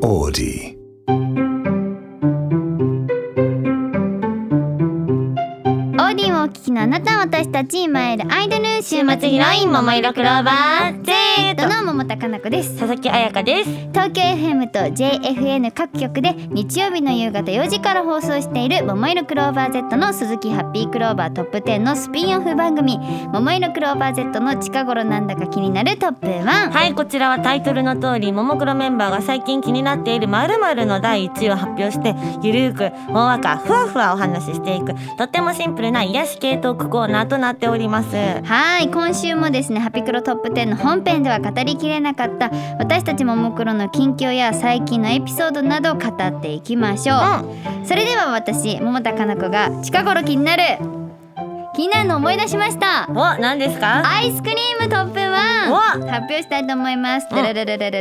Audi. オーディをお聞きのあなた、私たち今いるアイドル週末ヒロイン桃色クローバー Z の桃田かな子です。 佐々木彩香です。 東京 FM と JFN 各局で日曜日の夕方4時から放送している桃色クローバー Z の鈴木ハッピークローバートップ10のスピンオフ番組、桃色クローバー Z の近頃なんだか気になるトップ1。 はい、こちらはタイトルの通り、ももクロメンバーが最近気になっている〇〇の第1位を発表して、ゆるーくほんわかふわふわお話ししていく、とってもシンプルな癒し系トークコーナーとなっております。 はい、今週もですね、ハピクロトップ10の本編では語りきれなかった私たちももクロの近況や最近のエピソードなどを語っていきましょう、それでは私桃田かな子が近頃気になるのを思い出しました。 お、何ですか？ アイスクリームトップ1発表したいと思います。じゃん、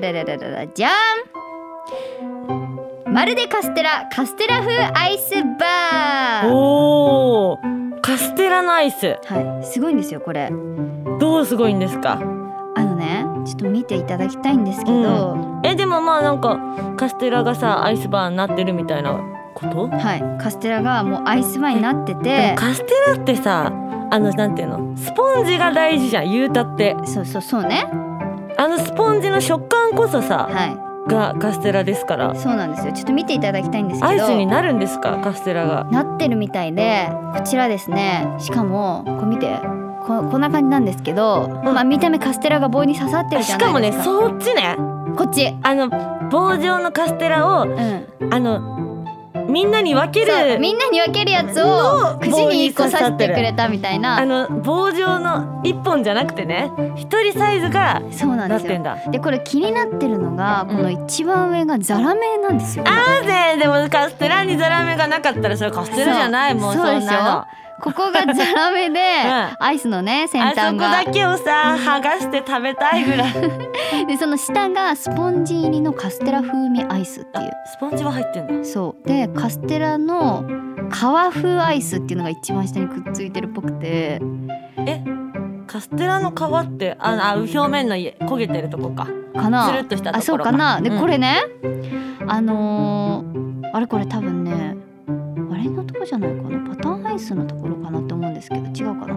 まるでカステラ風アイスバー。 おー、カステラのアイス。 はい、すごいんですよこれ。 どうすごいんですか？ ちょっと見ていただきたいんですけど、 でもまあなんかカステラがさアイスバーになってるみたいなこと？ はい、カステラがもうアイスバーになってて、 でもカステラってさ、なんていうの、スポンジが大事じゃん、言うたって。 そうね。 スポンジの食感こそさ、がカステラですから。 そうなんですよ。ちょっと見ていただきたいんですけど、 アイスになるんですか、カステラが。 なってるみたいで、こちらですね。しかもこう見て、こんな感じなんですけど、見た目カステラが棒に刺さってるじゃないですか。 しかもね、そっちね、 こっち棒状のカステラを、みんなに分けるやつをくじに1個刺してくれたみたいな、 棒状の1本じゃなくてね、1人サイズがなってんだ。 でこれ気になってるのが、この一番上がザラメなんですよ。 でもカステラにザラメがなかったらそれカステラじゃない。もうそんなの。 ここがザラメで、アイスのね先端が、 あそこだけをさ剥がして食べたいぐらいでその下がスポンジ入りのカステラ風味アイスっていう。 スポンジは入ってんだ。 そうで、カステラの皮風アイスっていうのが一番下にくっついてるっぽくて。 カステラの皮って表面の焦げてるとこかな、つるっとしたところか。 そうかな。でこれね、あれこれ多分ね、あれのとこじゃないかな、パターンアイスのところかなって思うんですけど、違うかな。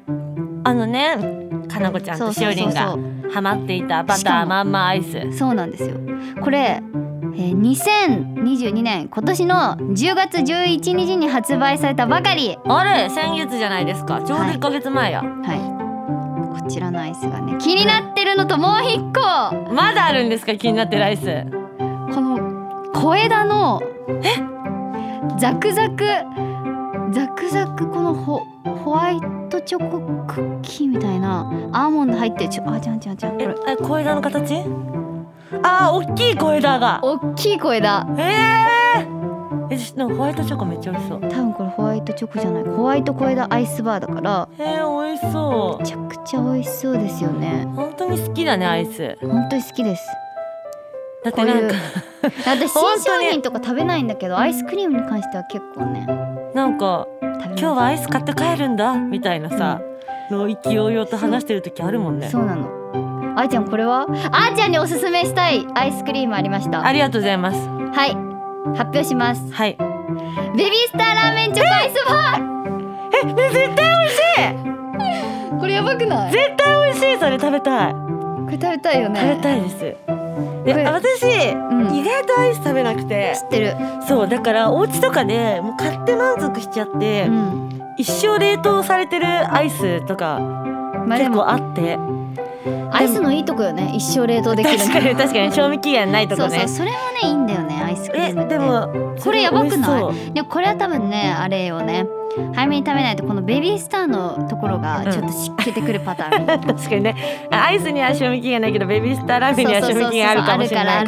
かなこちゃんとしおりんがハマっていたバターまんまアイス。そうなんですよ。これ、2022年今年の10月11日に発売されたばかり。 あれ、先月じゃないですか。ちょうど1ヶ月前や。 こちらのアイスがね、気になってるのともう1個まだあるんですか、気になってるアイス。 この小枝のザクザクこのホワイトチョコクッキーみたいなアーモンド入ってる。じゃんこれ小枝の形？大きい小枝が。 大きい小枝。 なんかホワイトチョコめっちゃ美味しそう。 多分これホワイトチョコじゃない、ホワイト小枝アイスバーだから。 美味しそう。 めちゃくちゃ美味しそうですよね。 本当に好きだね、アイス。 本当に好きです。 だってなんか私新商品とか食べないんだけど、アイスクリームに関しては結構ね、 なんか今日はアイス買って帰るんだみたいなさ、の意気揚々と話してる時あるもんね。 そうなの。あーちゃん、これはあーちゃんにおすすめしたいアイスクリームありました。 ありがとうございます。 はい、発表します。 はい。 ベビースターラーメンチョコアイスバー。 絶対美味しいこれやばくない？ 絶対美味しい。それ食べたい。 これ食べたいよね。 食べたいです。私、意外とアイス食べなくて。 知ってる。 そうだから、お家とかでもう買って満足しちゃって、一生冷凍されてるアイスとか結構あって、 アイスのいいとこよね、一生冷凍できるの。 確かに賞味期限ないとこね。 それもねいいんだよね、アイスクリームって。でもこれやばくない？でもこれは多分ね、あれよね、早めに食べないとこのベビースターのところがちょっと湿気てくるパターン。 確かにね、アイスには賞味期限ないけどベビースターラーメンには賞味期限あるかもしれないから。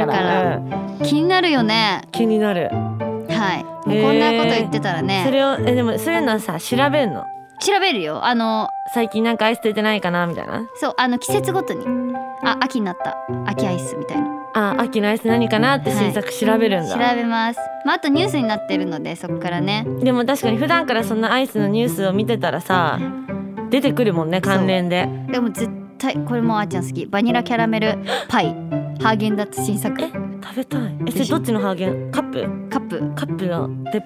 気になるよね。気になる。 はい。こんなこと言ってたらね。 それをでもそういうのはさ、調べるの？ 調べるよ。 最近なんかアイス出てないかなみたいな。 そう、季節ごとに、秋になった秋アイスみたいな。 秋のアイス何かなって新作調べるんだ。 調べます。あとニュースになってるので、そこからね。 でも確かに普段からそんなアイスのニュースを見てたらさ、出てくるもんね、関連で。 でも絶対これもあーちゃん好き、バニラキャラメルパイハーゲンダッツ新作。 食べたい。それどっちのハーゲン？カップので、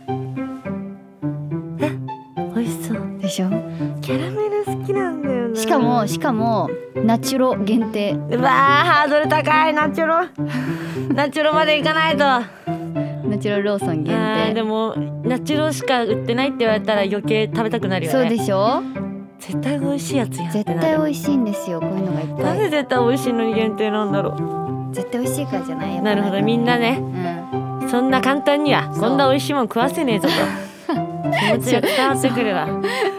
美味しそうでしょ。 キャラメル好きなんだよね。 しかもナチュロ限定。 うわーハードル高い。ナチュロまで行かないと。 ナチュロローソン限定。 でもナチュロしか売ってないって言われたら余計食べたくなるよね。 そうでしょ。 絶対美味しいやつやってなる。 絶対美味しいんですよ、こういうのがいっぱい。 なんで絶対美味しいのに限定なんだろう。 絶対美味しいからじゃない。 なるほど、みんなね、そんな簡単にはこんな美味しいもん食わせねえぞと気持ちが伝わってくるわ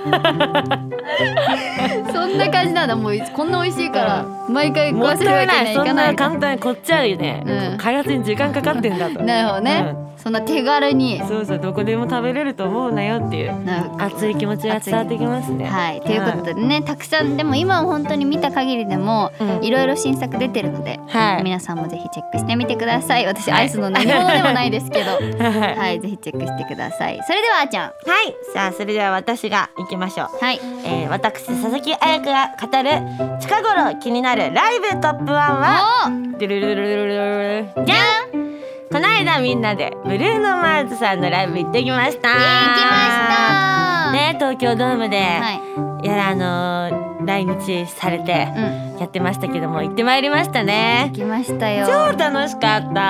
そんな感じなんだ。もうこんな美味しいから毎回食わせるわけにはいかない。 そんな簡単にこっちはね、開発に時間かかってんだと。 なるほどね、そんな手軽に。 そうどこでも食べれると思うなよっていう熱い気持ちが伝わってきますね。 はい、ということでね、たくさんでも今は本当に見た限りでもいろいろ新作出てるので、皆さんもぜひチェックしてみてください。私アイスの何者でもないですけどはい、ぜひチェックしてください。それではあーちゃん。 はい、さあそれでは私が行きましょう。 はい、 私佐々木彩香が語る近頃気になるライブトップ1はドゥルルルルルルルじゃん。この間みんなでブルーノ・マーズさんのライブ行ってきました。 行きましたね、東京ドームで、 はい、 来日されてやってましたけども、行ってまいりましたね。 行きましたよ。 超楽しかった。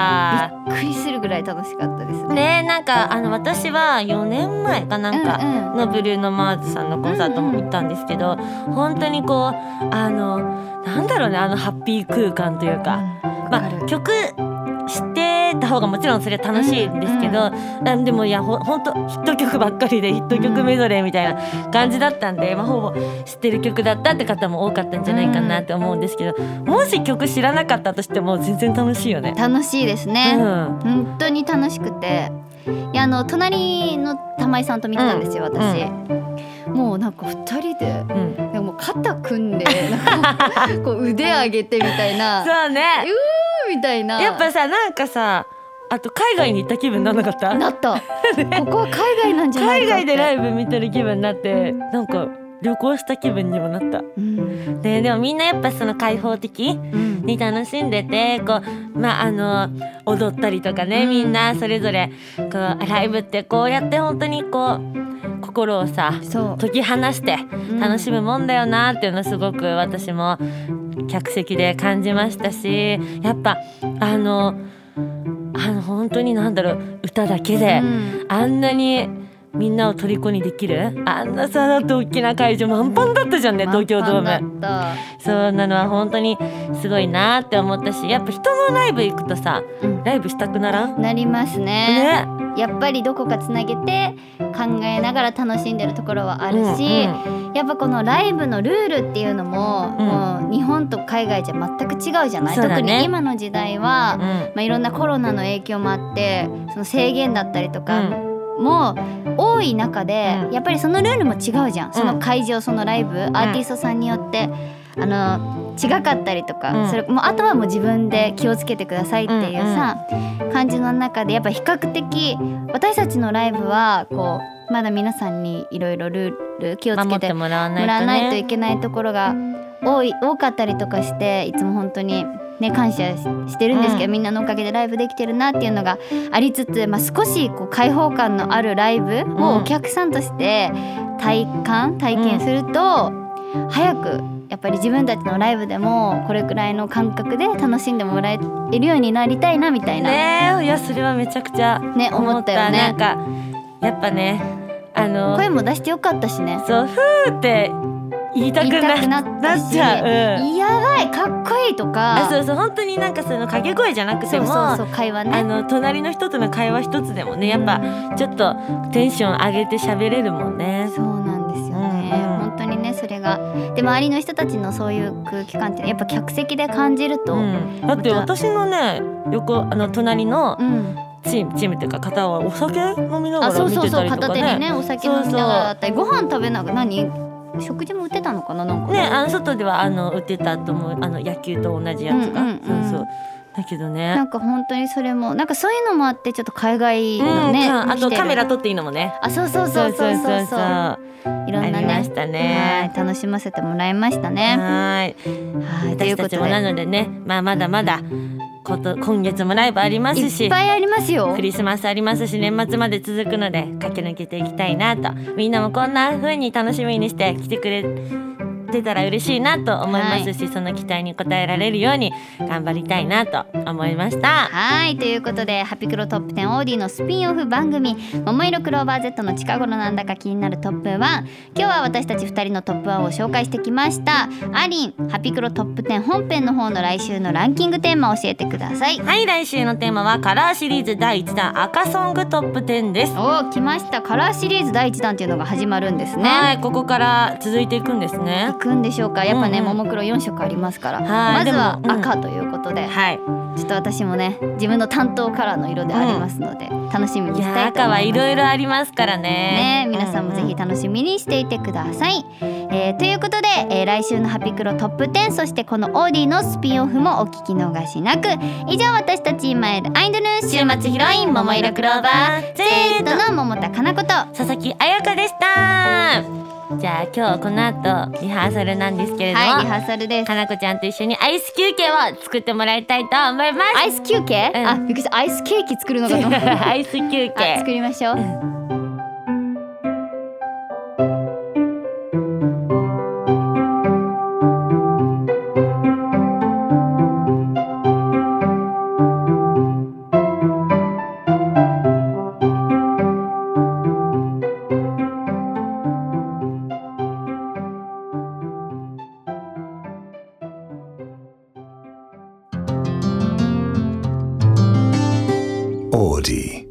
びっくりするぐらい楽しかったですね。なんか私は4年前かなんかのブルーノ・マーズさんのコンサートも行ったんですけど、本当にこうなんだろうね、ハッピー空間というか、曲知ってた方がもちろんそれは楽しいんですけど、でもいやほんとヒット曲ばっかりでヒット曲メドレーみたいな感じだったんで、ほぼ知ってる曲だったって方も多かったんじゃないかなって思うんですけど、もし曲知らなかったとしても全然楽しいよね。 楽しいですね、本当に楽しくて、いや隣の玉井さんと見てたんですよ、私。もうなんか2人で、でも肩組んでなんかこう腕上げてみたいなそうね、 みたいな。 やっぱさ、なんかさ、あと海外に行った気分にならなかった？ なった、ここは海外なんじゃないかって。 海外でライブ見てる気分になって、なんか旅行した気分にもなった、でもみんなやっぱその開放的に楽しんでて、こう踊ったりとかね、みんなそれぞれこうライブってこうやって本当にこう心をさ解き放して楽しむもんだよなっていうのすごく私も客席で感じましたし、やっぱ本当になんだろう、歌だけであんなにみんなを虜にできる、あんなさだって大きな会場満帆だったじゃんね、東京ドーム。そうなのは本当にすごいなって思ったし、やっぱ人のライブ行くとさ、ライブしたくならん？ なりますね。やっぱりどこかつなげて考えながら楽しんでるところはあるし、やっぱこのライブのルールっていうのも、もう日本と海外じゃ全く違うじゃない。特に今の時代は、いろんなコロナの影響もあってその制限だったりとかも多い中で、やっぱりそのルールも違うじゃん。その会場、そのライブ、アーティストさんによって違かったりとか、それもうあとはもう自分で気をつけてくださいっていうさ、感じの中でやっぱ比較的私たちのライブはこうまだ皆さんにいろいろルール気をつけてもらわないといけないところが多かったりとかして、いつも本当にね感謝してるんですけど、みんなのおかげでライブできてるなっていうのがありつつ、少しこう開放感のあるライブをお客さんとして体験すると、早くやっぱり自分たちのライブでもこれくらいの感覚で楽しんでもらえるようになりたいなみたいなね。いやそれはめちゃくちゃね思ったよね。 なんかやっぱね声も出してよかったしね。 そうふーって言いたくなっちゃう、 やばいかっこいいとか、 そう本当になんかその掛け声じゃなくても、 そう会話ね、 隣の人との会話一つでもね、やっぱちょっとテンション上げて喋れるもんね。 そうなんですよね、本当にね。それがで周りの人たちのそういう空気感ってやっぱ客席で感じると、 だって私のね横隣の、チームっていうか方はお酒飲みながら見てたりとかね。 片手にねお酒飲みながらだったり、ご飯食べながら食事も売ってたのかな、なんかね、外では売ってたと思う、野球と同じやつが、そうだけどね、 なんか本当にそれもなんかそういうのもあってちょっと海外のね、 あとカメラ撮っていいのもね、 そういろんなね、 ありましたね。 楽しませてもらいましたね。 はい、私たちもなのでね、まだまだ今月もライブありますし、 いっぱいありますよ。 クリスマスありますし、年末まで続くので駆け抜けていきたいなと、みんなもこんな風に楽しみにして来てくれてたら嬉しいなと思いますし、その期待に応えられるように頑張りたいなと思いました。 はい、ということでハピクロトップ10オーディのスピンオフ番組桃色クローバー Z の近頃なんだか気になるトップ1、今日は私たち2人のトップ1を紹介してきました。アリン、ハピクロトップ10本編の方の来週のランキングテーマを教えてください。 はい、来週のテーマはカラーシリーズ第1弾赤ソングトップ10です。 お、来ました。カラーシリーズ第1弾っていうのが始まるんですね。 はい、ここから続いていくんですね。 行くんでしょうか。やっぱね、 うんうんももクロ4色ありますから、 はいまずはでも赤ということで、 はい、 ちょっと私もね自分の担当カラーの色でありますので、楽しみにいしたや赤はいと思います。 いろいろありますからね。 皆さんもぜひ楽しみにしていてください。ということで、来週のハピクロトップ10、そしてこのオーディのスピンオフもお聞き逃しなく。以上、私たち今いるアイドル週末ヒロイン桃色クローバー Z の桃田かな子と佐々木彩香でした。じゃあ今日この後リハーサルなんですけれども、 はい、リハーサルです。 かなこちゃんと一緒にアイス休憩を作ってもらいたいと思います。 アイス休憩、 うんあ、びっくりした。アイスケーキ作るのかと思ったアイス休憩あ、作りましょう。 オーディ